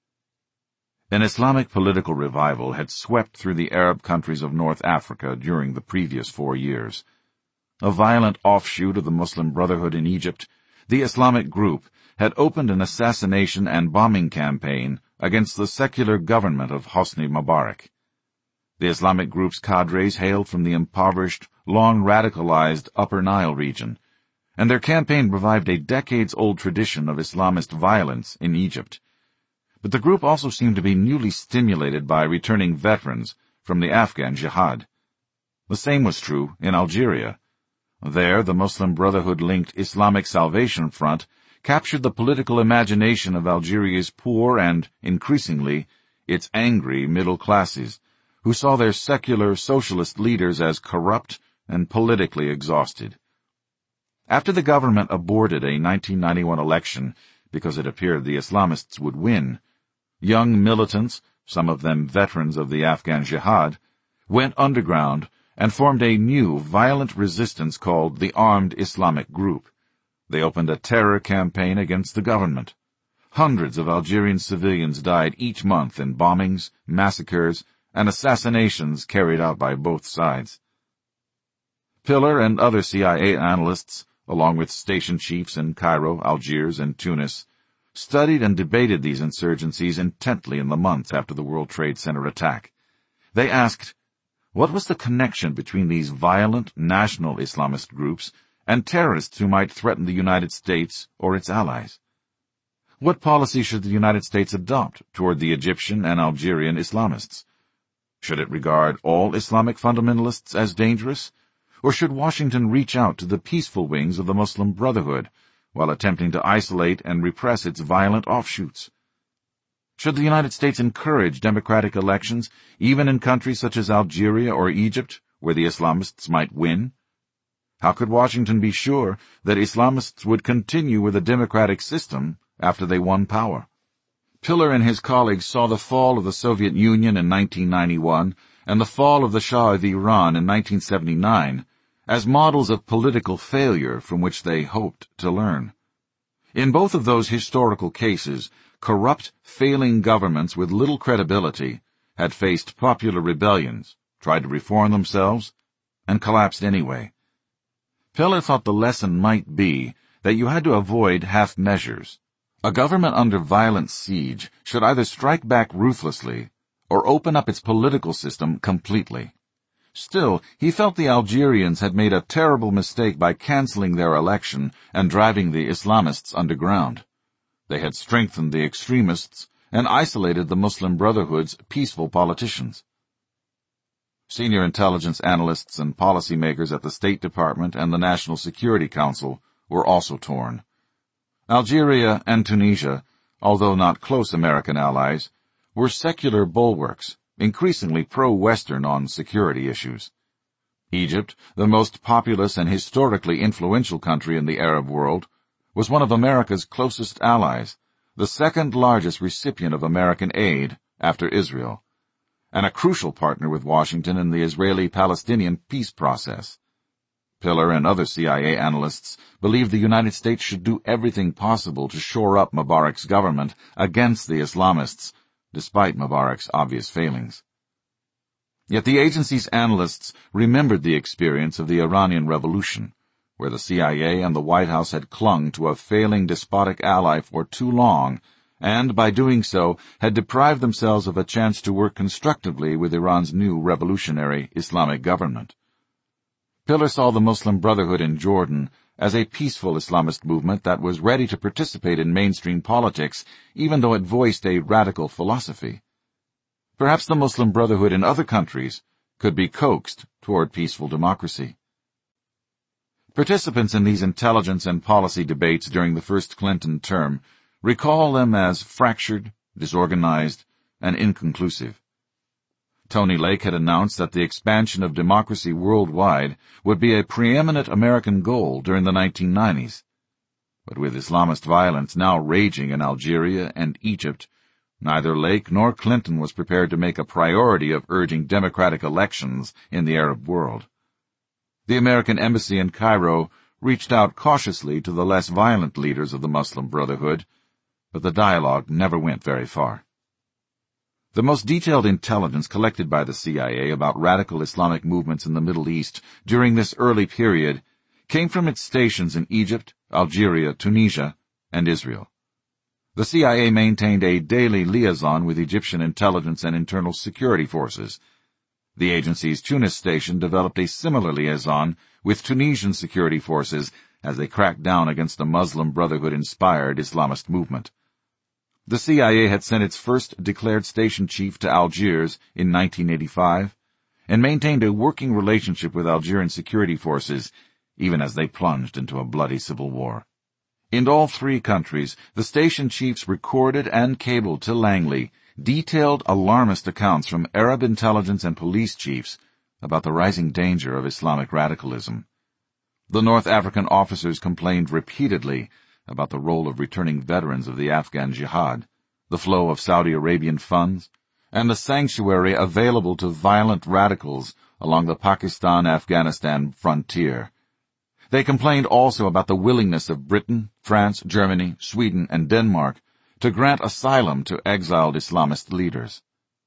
An Islamic political revival had swept through the Arab countries of North Africa during the previous 4 years. A violent offshoot of the Muslim Brotherhood in Egypt, the Islamic group had opened an assassination and bombing campaign against the secular government of Hosni Mubarak. The Islamic group's cadres hailed from the impoverished, long-radicalized Upper Nile region, and their campaign revived a decades-old tradition of Islamist violence in Egypt. But the group also seemed to be newly stimulated by returning veterans from the Afghan jihad. The same was true in Algeria. There, the Muslim Brotherhood-linked Islamic Salvation Front captured the political imagination of Algeria's poor and, increasingly, its angry middle classes, who saw their secular socialist leaders as corrupt and politically exhausted. After the government aborted a 1991 election because it appeared the Islamists would win, young militants, some of them veterans of the Afghan jihad, went underground and formed a new, violent resistance called the Armed Islamic Group. They opened a terror campaign against the government. Hundreds of Algerian civilians died each month in bombings, massacres, and assassinations carried out by both sides. Piller and other CIA analysts, along with station chiefs in Cairo, Algiers, and Tunis, studied and debated these insurgencies intently in the months after the World Trade Center attack. They asked, what was the connection between these violent national Islamist groups and terrorists who might threaten the United States or its allies? What policy should the United States adopt toward the Egyptian and Algerian Islamists? Should it regard all Islamic fundamentalists as dangerous, or should Washington reach out to the peaceful wings of the Muslim Brotherhood while attempting to isolate and repress its violent offshoots? Should the United States encourage democratic elections, even in countries such as Algeria or Egypt, where the Islamists might win? How could Washington be sure that Islamists would continue with a democratic system after they won power? Piller and his colleagues saw the fall of the Soviet Union in 1991 and the fall of the Shah of Iran in 1979 as models of political failure from which they hoped to learn. In both of those historical cases, corrupt, failing governments with little credibility had faced popular rebellions, tried to reform themselves, and collapsed anyway. Piller thought the lesson might be that you had to avoid half measures. A government under violent siege should either strike back ruthlessly or open up its political system completely. Still, he felt the Algerians had made a terrible mistake by canceling their election and driving the Islamists underground. They had strengthened the extremists and isolated the Muslim Brotherhood's peaceful politicians. Senior intelligence analysts and policymakers at the State Department and the National Security Council were also torn. Algeria and Tunisia, although not close American allies, were secular bulwarks, increasingly pro-Western on security issues. Egypt, the most populous and historically influential country in the Arab world, was one of America's closest allies, the second largest recipient of American aid after Israel. and a crucial partner with Washington in the Israeli-Palestinian peace process. Piller and other CIA analysts believed the United States should do everything possible to shore up Mubarak's government against the Islamists, despite Mubarak's obvious failings. Yet the agency's analysts remembered the experience of the Iranian Revolution, where the CIA and the White House had clung to a failing despotic ally for too long, and, by doing so, had deprived themselves of a chance to work constructively with Iran's new revolutionary Islamic government. Piller saw the Muslim Brotherhood in Jordan as a peaceful Islamist movement that was ready to participate in mainstream politics, even though it voiced a radical philosophy. Perhaps the Muslim Brotherhood in other countries could be coaxed toward peaceful democracy. Participants in these intelligence and policy debates during the first Clinton term recall them as fractured, disorganized, and inconclusive. Tony Lake had announced that the expansion of democracy worldwide would be a preeminent American goal during the 1990s. But with Islamist violence now raging in Algeria and Egypt, neither Lake nor Clinton was prepared to make a priority of urging democratic elections in the Arab world. The American embassy in Cairo reached out cautiously to the less violent leaders of the Muslim Brotherhood, but the dialogue never went very far. The most detailed intelligence collected by the CIA about radical Islamic movements in the Middle East during this early period came from its stations in Egypt, Algeria, Tunisia, and Israel. The CIA maintained a daily liaison with Egyptian intelligence and internal security forces. The agency's Tunis station developed a similar liaison with Tunisian security forces as they cracked down against the Muslim Brotherhood-inspired Islamist movement. The CIA had sent its first declared station chief to Algiers in 1985 and maintained a working relationship with Algerian security forces even as they plunged into a bloody civil war. In all three countries, the station chiefs recorded and cabled to Langley detailed alarmist accounts from Arab intelligence and police chiefs about the rising danger of Islamic radicalism. The North African officers complained repeatedly about the role of returning veterans of the Afghan jihad, the flow of Saudi Arabian funds, and the sanctuary available to violent radicals along the Pakistan-Afghanistan frontier. They complained also about the willingness of Britain, France, Germany, Sweden, and Denmark to grant asylum to exiled Islamist leaders.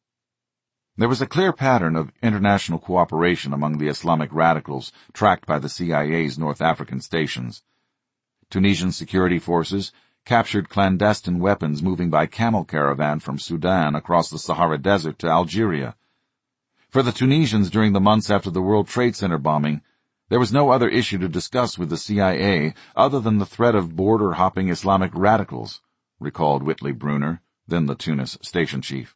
There was a clear pattern of international cooperation among the Islamic radicals tracked by the CIA's North African stations. Tunisian security forces captured clandestine weapons moving by camel caravan from Sudan across the Sahara Desert to Algeria. For the Tunisians during the months after the World Trade Center bombing, there was no other issue to discuss with the CIA other than the threat of border-hopping Islamic radicals, recalled Whitley Bruner, then the Tunis station chief.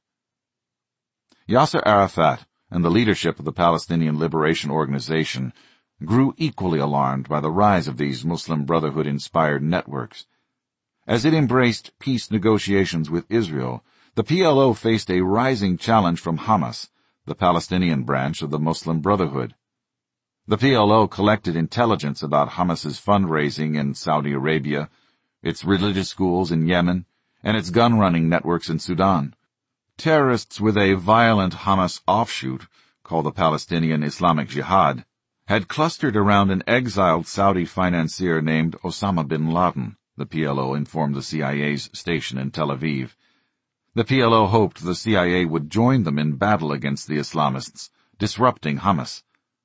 Yasser Arafat and the leadership of the Palestinian Liberation Organization grew equally alarmed by the rise of these Muslim Brotherhood-inspired networks. As it embraced peace negotiations with Israel, the PLO faced a rising challenge from Hamas, the Palestinian branch of the Muslim Brotherhood. The PLO collected intelligence about Hamas's fundraising in Saudi Arabia, its religious schools in Yemen, and its gun-running networks in Sudan. Terrorists with a violent Hamas offshoot, called the Palestinian Islamic Jihad, had clustered around an exiled Saudi financier named Osama bin Laden, the PLO informed the CIA's station in Tel Aviv. The PLO hoped the CIA would join them in battle against the Islamists, disrupting Hamas.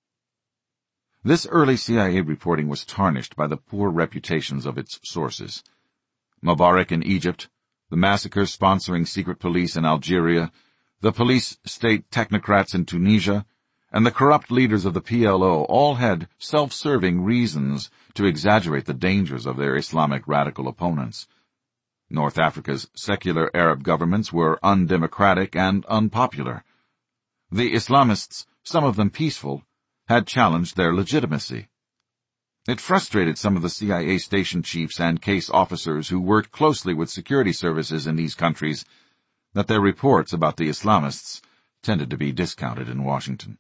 This early CIA reporting was tarnished by the poor reputations of its sources. Mubarak in Egypt, the massacres sponsoring secret police in Algeria, the police state technocrats in Tunisia, and the corrupt leaders of the PLO all had self-serving reasons to exaggerate the dangers of their Islamic radical opponents. North Africa's secular Arab governments were undemocratic and unpopular. The Islamists, some of them peaceful, had challenged their legitimacy. It frustrated some of the CIA station chiefs and case officers who worked closely with security services in these countries that their reports about the Islamists tended to be discounted in Washington.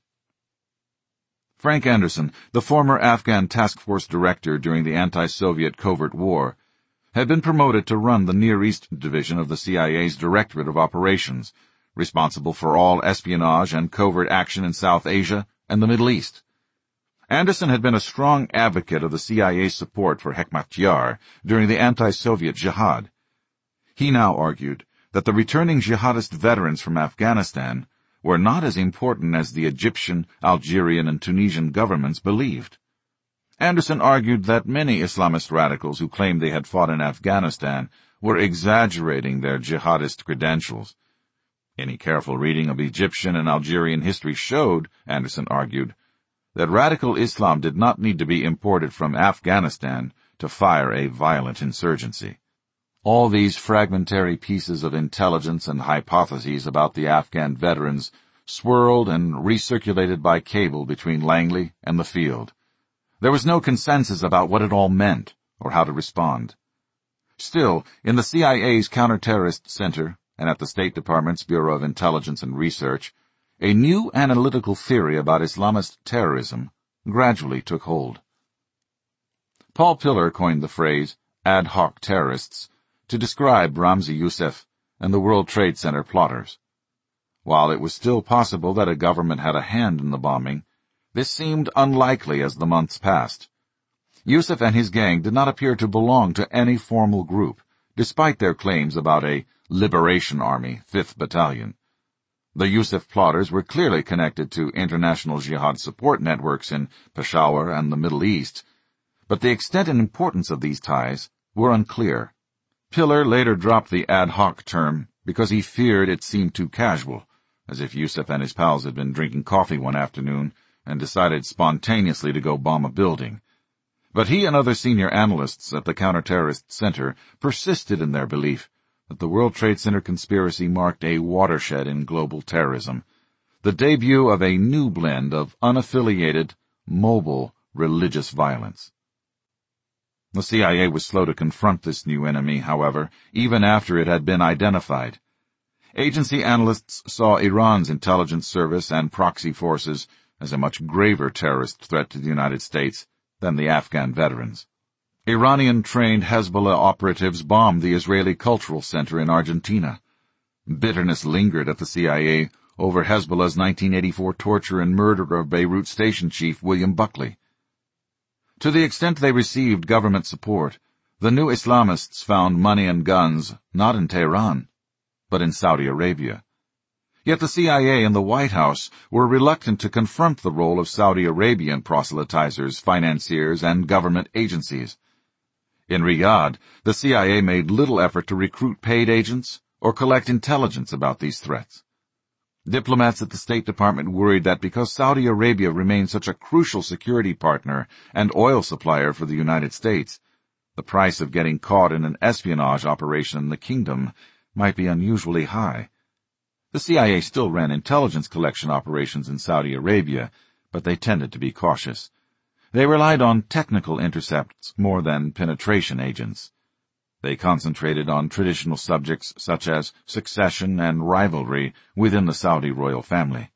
Frank Anderson, the former Afghan task force director during the anti-Soviet covert war, had been promoted to run the Near East division of the CIA's Directorate of Operations, responsible for all espionage and covert action in South Asia and the Middle East. Anderson had been a strong advocate of the CIA's support for Hekmatyar during the anti-Soviet jihad. He now argued that the returning jihadist veterans from Afghanistan were not as important as the Egyptian, Algerian, and Tunisian governments believed. Anderson argued that many Islamist radicals who claimed they had fought in Afghanistan were exaggerating their jihadist credentials. Any careful reading of Egyptian and Algerian history showed, Anderson argued, that radical Islam did not need to be imported from Afghanistan to fire a violent insurgency. All these fragmentary pieces of intelligence and hypotheses about the Afghan veterans swirled and recirculated by cable between Langley and the field. There was no consensus about what it all meant or how to respond. Still, in the CIA's Counterterrorist Center and at the State Department's Bureau of Intelligence and Research, a new analytical theory about Islamist terrorism gradually took hold. Paul Pillar coined the phrase ad hoc terrorists to describe Ramzi Youssef and the World Trade Center plotters. While it was still possible that a government had a hand in the bombing, this seemed unlikely as the months passed. Youssef and his gang did not appear to belong to any formal group, despite their claims about a Liberation Army, 5th Battalion. The Youssef plotters were clearly connected to international jihad support networks in Peshawar and the Middle East, but the extent and importance of these ties were unclear. Pillar later dropped the ad hoc term because he feared it seemed too casual, as if Youssef and his pals had been drinking coffee one afternoon and decided spontaneously to go bomb a building. But he and other senior analysts at the Counterterrorist Center persisted in their belief that the World Trade Center conspiracy marked a watershed in global terrorism, the debut of a new blend of unaffiliated, mobile, religious violence. The CIA was slow to confront this new enemy, however, even after it had been identified. Agency analysts saw Iran's intelligence service and proxy forces as a much graver terrorist threat to the United States than the Afghan veterans. Iranian-trained Hezbollah operatives bombed the Israeli Cultural Center in Argentina. Bitterness lingered at the CIA over Hezbollah's 1984 torture and murder of Beirut station chief William Buckley. To the extent they received government support, the new Islamists found money and guns not in Tehran, but in Saudi Arabia. Yet the CIA and the White House were reluctant to confront the role of Saudi Arabian proselytizers, financiers, and government agencies. In Riyadh, the CIA made little effort to recruit paid agents or collect intelligence about these threats. Diplomats at the State Department worried that because Saudi Arabia remained such a crucial security partner and oil supplier for the United States, the price of getting caught in an espionage operation in the kingdom might be unusually high. The CIA still ran intelligence collection operations in Saudi Arabia, but they tended to be cautious. They relied on technical intercepts more than penetration agents. They concentrated on traditional subjects such as succession and rivalry within the Saudi royal family.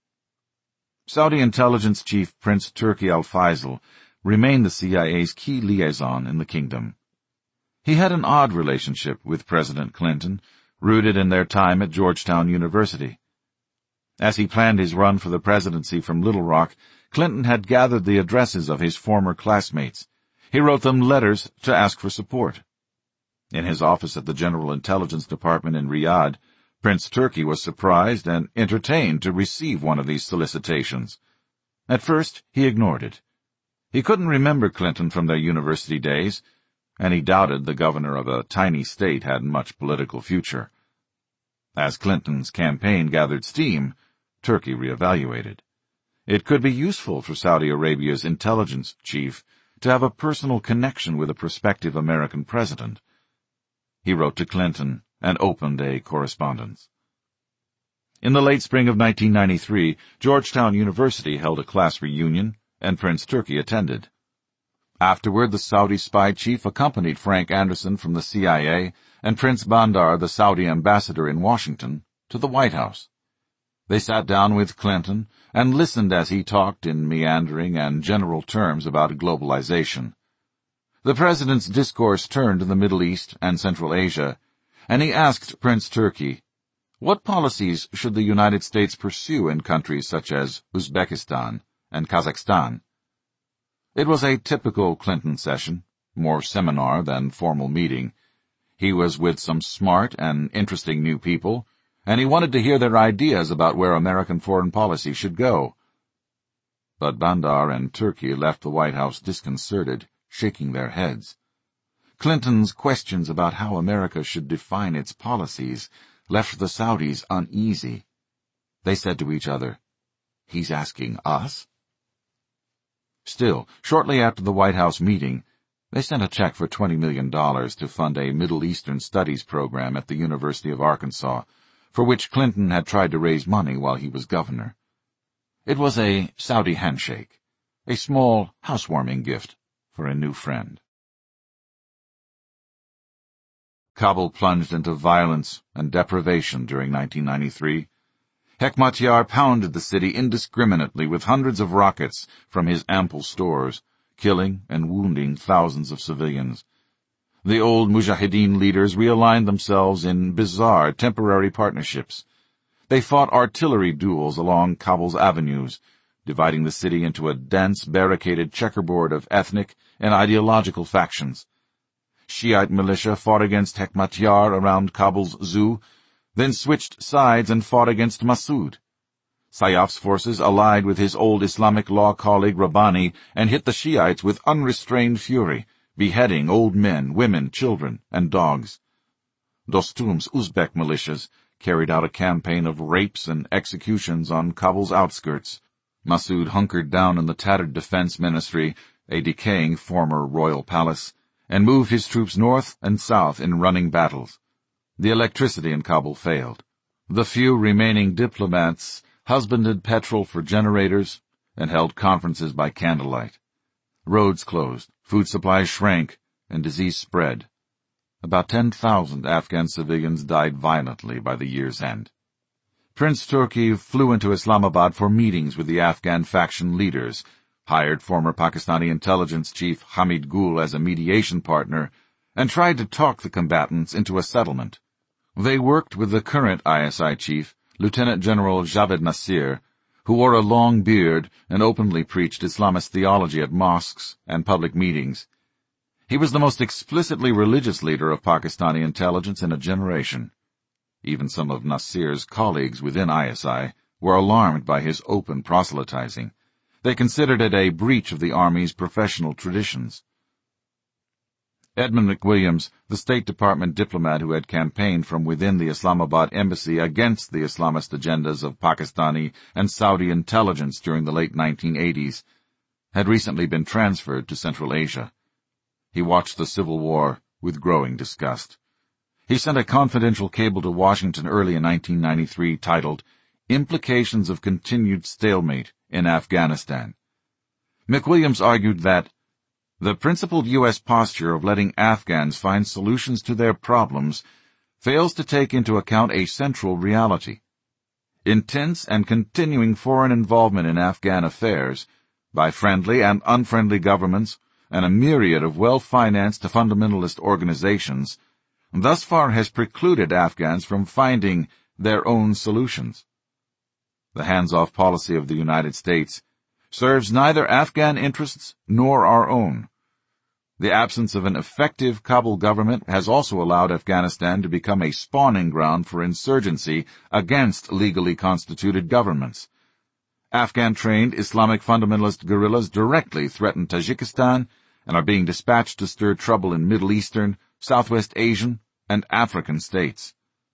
Saudi intelligence chief Prince Turki al-Faisal remained the CIA's key liaison in the kingdom. He had an odd relationship with President Clinton, rooted in their time at Georgetown University. As he planned his run for the presidency from Little Rock, Clinton had gathered the addresses of his former classmates. He wrote them letters to ask for support. In his office at the General Intelligence Department in Riyadh, Prince Turki was surprised and entertained to receive one of these solicitations. At first, he ignored it. He couldn't remember Clinton from their university days, and he doubted the governor of a tiny state had much political future. As Clinton's campaign gathered steam, Turki reevaluated. It could be useful for Saudi Arabia's intelligence chief to have a personal connection with a prospective American president. He wrote to Clinton and opened a correspondence. In the late spring of 1993, Georgetown University held a class reunion, and Prince Turki attended. Afterward, the Saudi spy chief accompanied Frank Anderson from the CIA and Prince Bandar, the Saudi ambassador in Washington, to the White House. They sat down with Clinton and listened as he talked in meandering and general terms about globalization. The president's discourse turned to the Middle East and Central Asia, and he asked Prince Turki, What policies should the United States pursue in countries such as Uzbekistan and Kazakhstan? It was a typical Clinton session, more seminar than formal meeting. He was with some smart and interesting new people, and he wanted to hear their ideas about where American foreign policy should go. But Bandar and Turkey left the White House disconcerted, shaking their heads. Clinton's questions about how America should define its policies left the Saudis uneasy. They said to each other, "He's asking us?" Still, shortly after the White House meeting, they sent a check for $20 million to fund a Middle Eastern Studies program at the University of Arkansas, for which Clinton had tried to raise money while he was governor. It was a Saudi handshake, a small housewarming gift for a new friend. Kabul plunged into violence and deprivation during 1993. Hekmatyar pounded the city indiscriminately with hundreds of rockets from his ample stores, killing and wounding thousands of civilians. The old Mujahideen leaders realigned themselves in bizarre temporary partnerships. They fought artillery duels along Kabul's avenues, dividing the city into a dense, barricaded checkerboard of ethnic and ideological factions. Shiite militia fought against Hekmatyar around Kabul's zoo, then switched sides and fought against Massoud. Sayyaf's forces allied with his old Islamic law colleague Rabbani and hit the Shiites with unrestrained fury, beheading old men, women, children, and dogs. Dostum's Uzbek militias carried out a campaign of rapes and executions on Kabul's outskirts. Massoud hunkered down in the tattered defense ministry, a decaying former royal palace, and moved his troops north and south in running battles. The electricity in Kabul failed. The few remaining diplomats husbanded petrol for generators and held conferences by candlelight. Roads closed, food supplies shrank, and disease spread. About 10,000 Afghan civilians died violently by the year's end. Prince Turki flew into Islamabad for meetings with the Afghan faction leaders, hired former Pakistani intelligence chief Hamid Gul as a mediation partner, and tried to talk the combatants into a settlement. They worked with the current ISI chief, Lieutenant General Javed Nasir, who wore a long beard and openly preached Islamist theology at mosques and public meetings. He was the most explicitly religious leader of Pakistani intelligence in a generation. Even some of Nasir's colleagues within ISI were alarmed by his open proselytizing. They considered it a breach of the Army's professional traditions. Edmund McWilliams, the State Department diplomat who had campaigned from within the Islamabad embassy against the Islamist agendas of Pakistani and Saudi intelligence during the late 1980s, had recently been transferred to Central Asia. He watched the Civil War with growing disgust. He sent a confidential cable to Washington early in 1993 titled, "Implications of Continued Stalemate in Afghanistan." McWilliams argued that the principled U.S. posture of letting Afghans find solutions to their problems fails to take into account a central reality. Intense and continuing foreign involvement in Afghan affairs by friendly and unfriendly governments and a myriad of well-financed fundamentalist organizations thus far has precluded Afghans from finding their own solutions. The hands-off policy of the United States serves neither Afghan interests nor our own. The absence of an effective Kabul government has also allowed Afghanistan to become a spawning ground for insurgency against legally constituted governments. Afghan-trained Islamic fundamentalist guerrillas directly threaten Tajikistan and are being dispatched to stir trouble in Middle Eastern, Southwest Asian, and African states.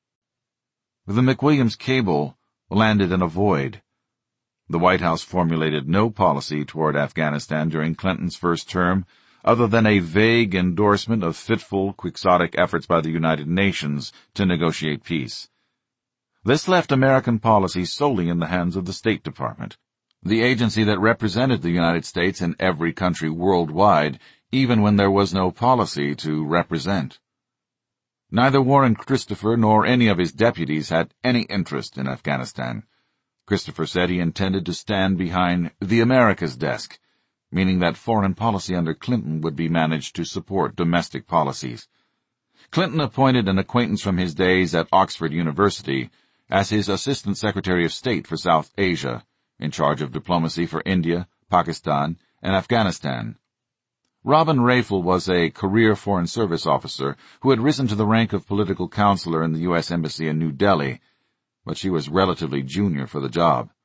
The McWilliams cable landed in a void. The White House formulated no policy toward Afghanistan during Clinton's first term, other than a vague endorsement of fitful, quixotic efforts by the United Nations to negotiate peace. This left American policy solely in the hands of the State Department, the agency that represented the United States in every country worldwide, even when there was no policy to represent. Neither Warren Christopher nor any of his deputies had any interest in Afghanistan. Christopher said he intended to stand behind the America's desk, meaning that foreign policy under Clinton would be managed to support domestic policies. Clinton appointed an acquaintance from his days at Oxford University, as his Assistant Secretary of State for South Asia, in charge of diplomacy for India, Pakistan, and Afghanistan. Robin Rafel was a career Foreign Service officer who had risen to the rank of political counselor in the U.S. Embassy in New Delhi, but she was relatively junior for the job.